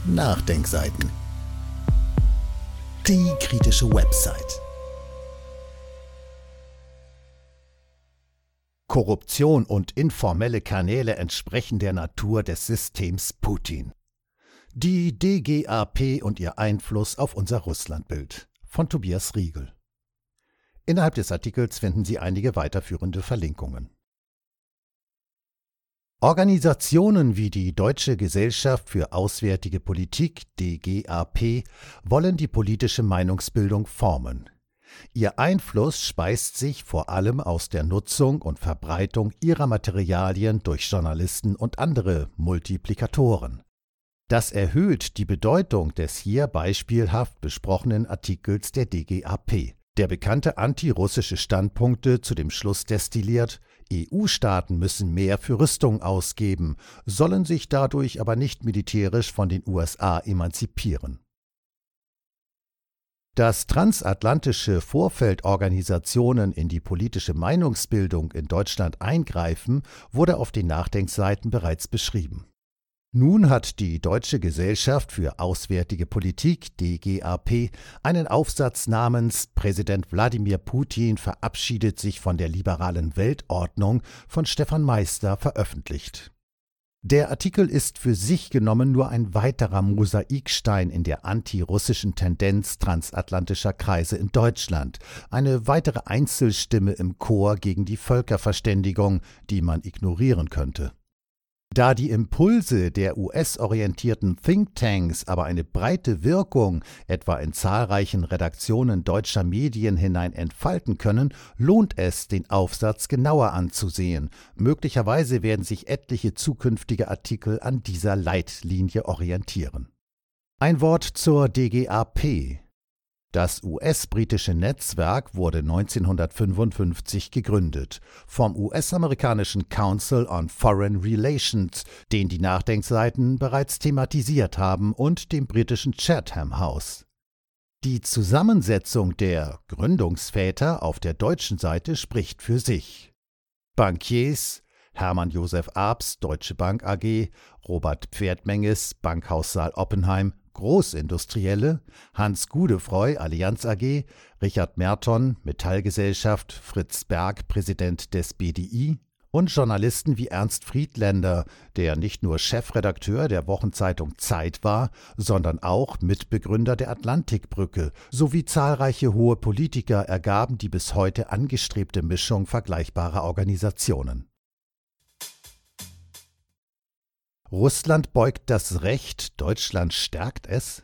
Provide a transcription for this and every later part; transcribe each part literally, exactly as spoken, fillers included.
Nachdenkseiten. Die kritische Website. Korruption und informelle Kanäle entsprechen der Natur des Systems Putin. Die D G A P und ihr Einfluss auf unser Russlandbild von Tobias Riegel. Innerhalb des Artikels finden Sie einige weiterführende Verlinkungen. Organisationen wie die Deutsche Gesellschaft für Auswärtige Politik, D G A P, wollen die politische Meinungsbildung formen. Ihr Einfluss speist sich vor allem aus der Nutzung und Verbreitung ihrer Materialien durch Journalisten und andere Multiplikatoren. Das erhöht die Bedeutung des hier beispielhaft besprochenen Artikels der D G A P, der bekannte antirussische Standpunkte zu dem Schluss destilliert: E U-Staaten müssen mehr für Rüstung ausgeben, sollen sich dadurch aber nicht militärisch von den U S A emanzipieren. Dass transatlantische Vorfeldorganisationen in die politische Meinungsbildung in Deutschland eingreifen, wurde auf den Nachdenkseiten bereits beschrieben. Nun hat die Deutsche Gesellschaft für Auswärtige Politik, D G A P, einen Aufsatz namens »Präsident Wladimir Putin verabschiedet sich von der liberalen Weltordnung« von Stefan Meister veröffentlicht. Der Artikel ist für sich genommen nur ein weiterer Mosaikstein in der antirussischen Tendenz transatlantischer Kreise in Deutschland, eine weitere Einzelstimme im Chor gegen die Völkerverständigung, die man ignorieren könnte. Da die Impulse der U S-orientierten Thinktanks aber eine breite Wirkung, etwa in zahlreichen Redaktionen deutscher Medien hinein entfalten können, lohnt es, den Aufsatz genauer anzusehen. Möglicherweise werden sich etliche zukünftige Artikel an dieser Leitlinie orientieren. Ein Wort zur D G A P. Das U S-britische Netzwerk wurde neunzehnhundertfünfundfünfzig gegründet, vom U S-amerikanischen Council on Foreign Relations, den die Nachdenkseiten bereits thematisiert haben, und dem britischen Chatham House. Die Zusammensetzung der Gründungsväter auf der deutschen Seite spricht für sich. Bankiers: Hermann Josef Abs, Deutsche Bank A G, Robert Pferdmenges, Bankhaussaal Oppenheim, Großindustrielle: Hans Gudefreu, Allianz A G, Richard Merton, Metallgesellschaft, Fritz Berg, Präsident des B D I, und Journalisten wie Ernst Friedländer, der nicht nur Chefredakteur der Wochenzeitung Zeit war, sondern auch Mitbegründer der Atlantikbrücke, sowie zahlreiche hohe Politiker ergaben die bis heute angestrebte Mischung vergleichbarer Organisationen. Russland beugt das Recht, Deutschland stärkt es?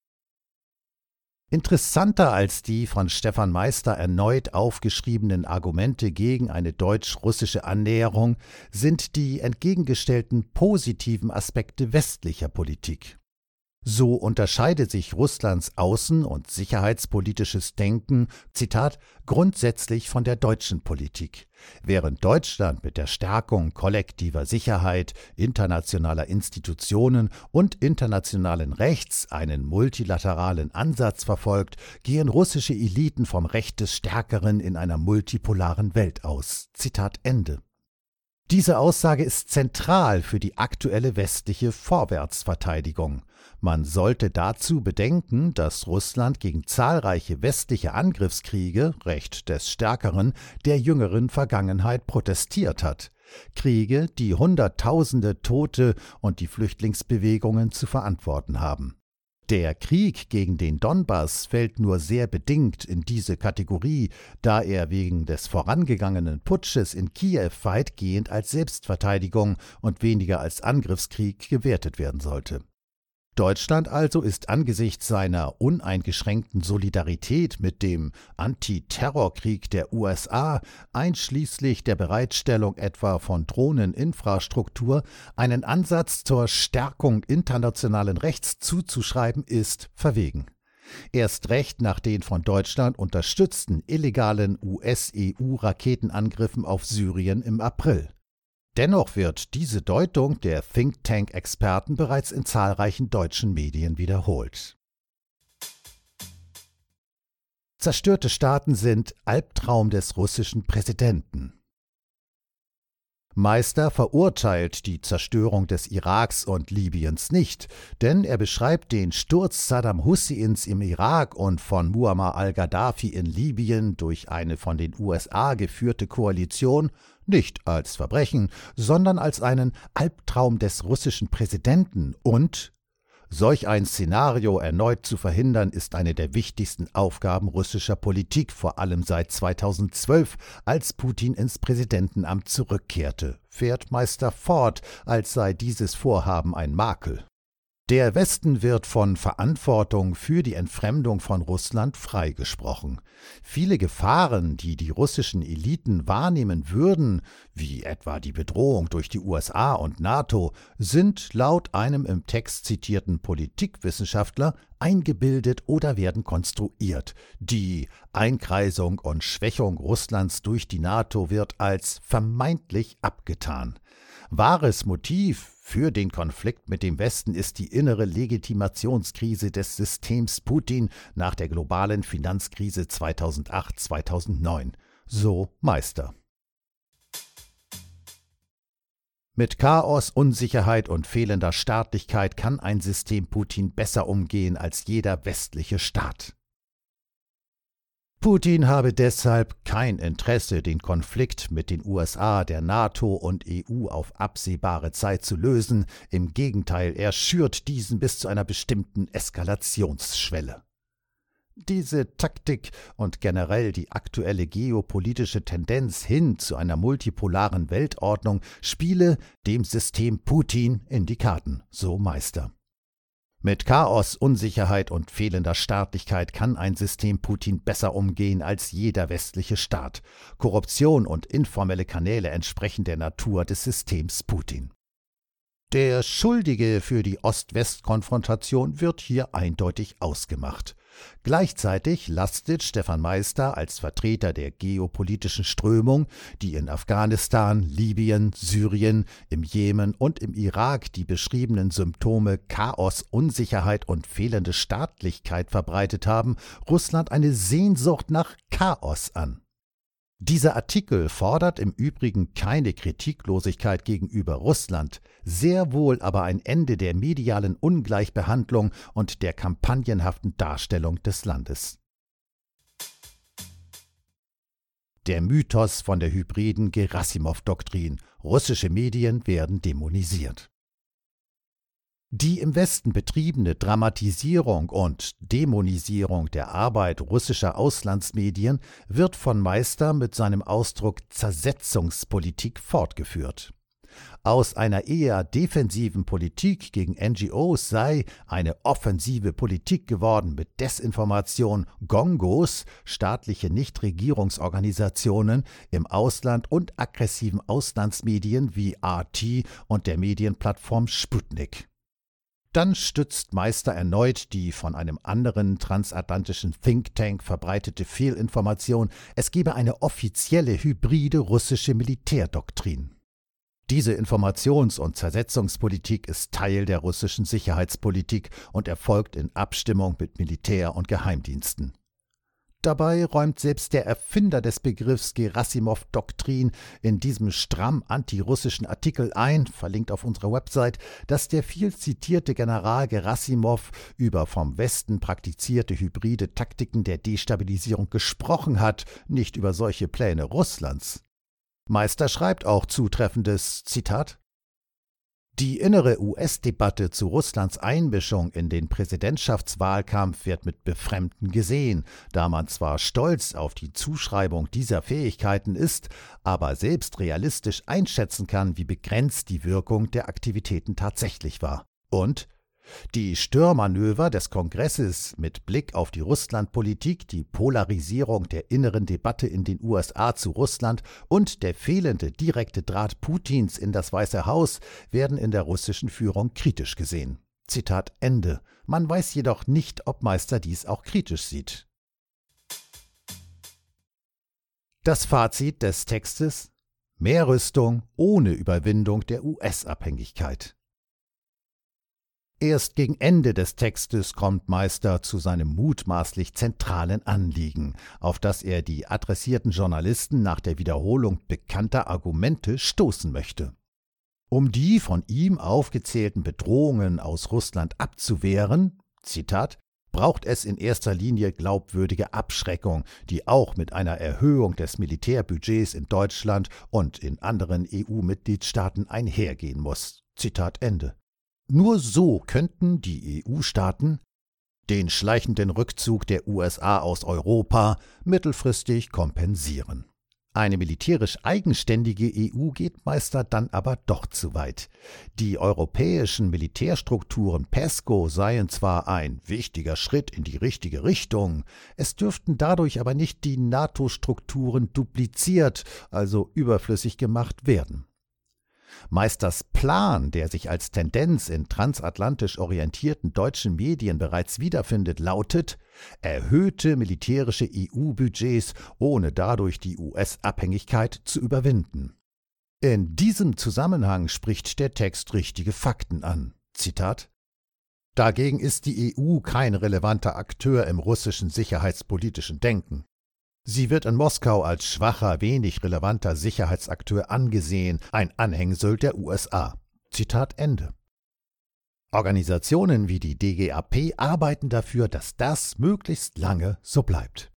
Interessanter als die von Stefan Meister erneut aufgeschriebenen Argumente gegen eine deutsch-russische Annäherung sind die entgegengestellten positiven Aspekte westlicher Politik. So unterscheide sich Russlands außen- und sicherheitspolitisches Denken, Zitat, grundsätzlich von der deutschen Politik. Während Deutschland mit der Stärkung kollektiver Sicherheit, internationaler Institutionen und internationalen Rechts einen multilateralen Ansatz verfolgt, gehen russische Eliten vom Recht des Stärkeren in einer multipolaren Welt aus. Zitat Ende. Diese Aussage ist zentral für die aktuelle westliche Vorwärtsverteidigung. Man sollte dazu bedenken, dass Russland gegen zahlreiche westliche Angriffskriege, Recht des Stärkeren, der jüngeren Vergangenheit protestiert hat. Kriege, die Hunderttausende Tote und die Flüchtlingsbewegungen zu verantworten haben. Der Krieg gegen den Donbass fällt nur sehr bedingt in diese Kategorie, da er wegen des vorangegangenen Putsches in Kiew weitgehend als Selbstverteidigung und weniger als Angriffskrieg gewertet werden sollte. Deutschland also ist angesichts seiner uneingeschränkten Solidarität mit dem Antiterrorkrieg der U S A, einschließlich der Bereitstellung etwa von Drohneninfrastruktur, einen Ansatz zur Stärkung internationalen Rechts zuzuschreiben, ist verwegen. Erst recht nach den von Deutschland unterstützten illegalen U S-E U-Raketenangriffen auf Syrien im April. Dennoch wird diese Deutung der Think-Tank-Experten bereits in zahlreichen deutschen Medien wiederholt. Zerstörte Staaten sind Albtraum des russischen Präsidenten. Meister verurteilt die Zerstörung des Iraks und Libyens nicht, denn er beschreibt den Sturz Saddam Husseins im Irak und von Muammar al-Gaddafi in Libyen durch eine von den U S A geführte Koalition nicht als Verbrechen, sondern als einen Albtraum des russischen Präsidenten und solch ein Szenario erneut zu verhindern, ist eine der wichtigsten Aufgaben russischer Politik, vor allem seit zweitausendzwölf, als Putin ins Präsidentenamt zurückkehrte, fährt Meister fort, als sei dieses Vorhaben ein Makel. Der Westen wird von Verantwortung für die Entfremdung von Russland freigesprochen. Viele Gefahren, die die russischen Eliten wahrnehmen würden, wie etwa die Bedrohung durch die U S A und NATO, sind laut einem im Text zitierten Politikwissenschaftler eingebildet oder werden konstruiert. Die Einkreisung und Schwächung Russlands durch die NATO wird als vermeintlich abgetan. Wahres Motiv für den Konflikt mit dem Westen ist die innere Legitimationskrise des Systems Putin nach der globalen Finanzkrise zweitausendacht zweitausendneun. So Meister. Mit Chaos, Unsicherheit und fehlender Staatlichkeit kann ein System Putin besser umgehen als jeder westliche Staat. Putin habe deshalb kein Interesse, den Konflikt mit den U S A, der NATO und E U auf absehbare Zeit zu lösen. Im Gegenteil, er schürt diesen bis zu einer bestimmten Eskalationsschwelle. Diese Taktik und generell die aktuelle geopolitische Tendenz hin zu einer multipolaren Weltordnung spiele dem System Putin in die Karten, so Meister. Mit Chaos, Unsicherheit und fehlender Staatlichkeit kann ein System Putin besser umgehen als jeder westliche Staat. Korruption und informelle Kanäle entsprechen der Natur des Systems Putin. Der Schuldige für die Ost-West-Konfrontation wird hier eindeutig ausgemacht. Gleichzeitig lastet Stefan Meister als Vertreter der geopolitischen Strömung, die in Afghanistan, Libyen, Syrien, im Jemen und im Irak die beschriebenen Symptome Chaos, Unsicherheit und fehlende Staatlichkeit verbreitet haben, Russland eine Sehnsucht nach Chaos an. Dieser Artikel fordert im Übrigen keine Kritiklosigkeit gegenüber Russland, sehr wohl aber ein Ende der medialen Ungleichbehandlung und der kampagnenhaften Darstellung des Landes. Der Mythos von der hybriden Gerassimow-Doktrin: Russische Medien werden dämonisiert. Die im Westen betriebene Dramatisierung und Dämonisierung der Arbeit russischer Auslandsmedien wird von Meister mit seinem Ausdruck Zersetzungspolitik fortgeführt. Aus einer eher defensiven Politik gegen N G Os sei eine offensive Politik geworden mit Desinformation, Gongos, staatliche Nichtregierungsorganisationen im Ausland und aggressiven Auslandsmedien wie R T und der Medienplattform Sputnik. Dann stützt Meister erneut die von einem anderen transatlantischen Think Tank verbreitete Fehlinformation, es gebe eine offizielle hybride russische Militärdoktrin. Diese Informations- und Zersetzungspolitik ist Teil der russischen Sicherheitspolitik und erfolgt in Abstimmung mit Militär und Geheimdiensten. Dabei räumt selbst der Erfinder des Begriffs Gerassimow-Doktrin in diesem stramm antirussischen Artikel ein, verlinkt auf unserer Website, dass der viel zitierte General Gerassimow über vom Westen praktizierte hybride Taktiken der Destabilisierung gesprochen hat, nicht über solche Pläne Russlands. Meister schreibt auch zutreffendes, Zitat: Die innere U S-Debatte zu Russlands Einmischung in den Präsidentschaftswahlkampf wird mit Befremden gesehen, da man zwar stolz auf die Zuschreibung dieser Fähigkeiten ist, aber selbst realistisch einschätzen kann, wie begrenzt die Wirkung der Aktivitäten tatsächlich war. Und die Störmanöver des Kongresses mit Blick auf die Russlandpolitik, die Polarisierung der inneren Debatte in den U S A zu Russland und der fehlende direkte Draht Putins in das Weiße Haus werden in der russischen Führung kritisch gesehen. Zitat Ende. Man weiß jedoch nicht, ob Meister dies auch kritisch sieht. Das Fazit des Textes: Mehr Rüstung ohne Überwindung der U S-Abhängigkeit. Erst gegen Ende des Textes kommt Meister zu seinem mutmaßlich zentralen Anliegen, auf das er die adressierten Journalisten nach der Wiederholung bekannter Argumente stoßen möchte. Um die von ihm aufgezählten Bedrohungen aus Russland abzuwehren, Zitat, braucht es in erster Linie glaubwürdige Abschreckung, die auch mit einer Erhöhung des Militärbudgets in Deutschland und in anderen E U-Mitgliedstaaten einhergehen muss. Zitat Ende. Nur so könnten die E U-Staaten den schleichenden Rückzug der U S A aus Europa mittelfristig kompensieren. Eine militärisch eigenständige E U geht Meister dann aber doch zu weit. Die europäischen Militärstrukturen PESCO seien zwar ein wichtiger Schritt in die richtige Richtung, es dürften dadurch aber nicht die NATO-Strukturen dupliziert, also überflüssig gemacht werden. Meisters Plan, der sich als Tendenz in transatlantisch orientierten deutschen Medien bereits wiederfindet, lautet: erhöhte militärische E U-Budgets, ohne dadurch die U S-Abhängigkeit zu überwinden. In diesem Zusammenhang spricht der Text richtige Fakten an. Zitat: Dagegen ist die E U kein relevanter Akteur im russischen sicherheitspolitischen Denken. Sie wird in Moskau als schwacher, wenig relevanter Sicherheitsakteur angesehen, ein Anhängsel der U S A. Zitat Ende. Organisationen wie die D G A P arbeiten dafür, dass das möglichst lange so bleibt.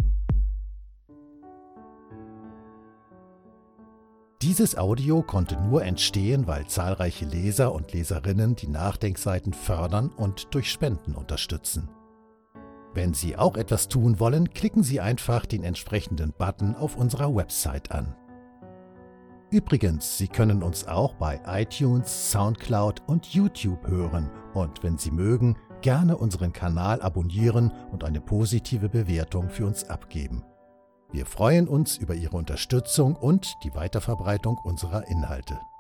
Dieses Audio konnte nur entstehen, weil zahlreiche Leser und Leserinnen die Nachdenkseiten fördern und durch Spenden unterstützen. Wenn Sie auch etwas tun wollen, klicken Sie einfach den entsprechenden Button auf unserer Website an. Übrigens, Sie können uns auch bei iTunes, Soundcloud und YouTube hören und wenn Sie mögen, gerne unseren Kanal abonnieren und eine positive Bewertung für uns abgeben. Wir freuen uns über Ihre Unterstützung und die Weiterverbreitung unserer Inhalte.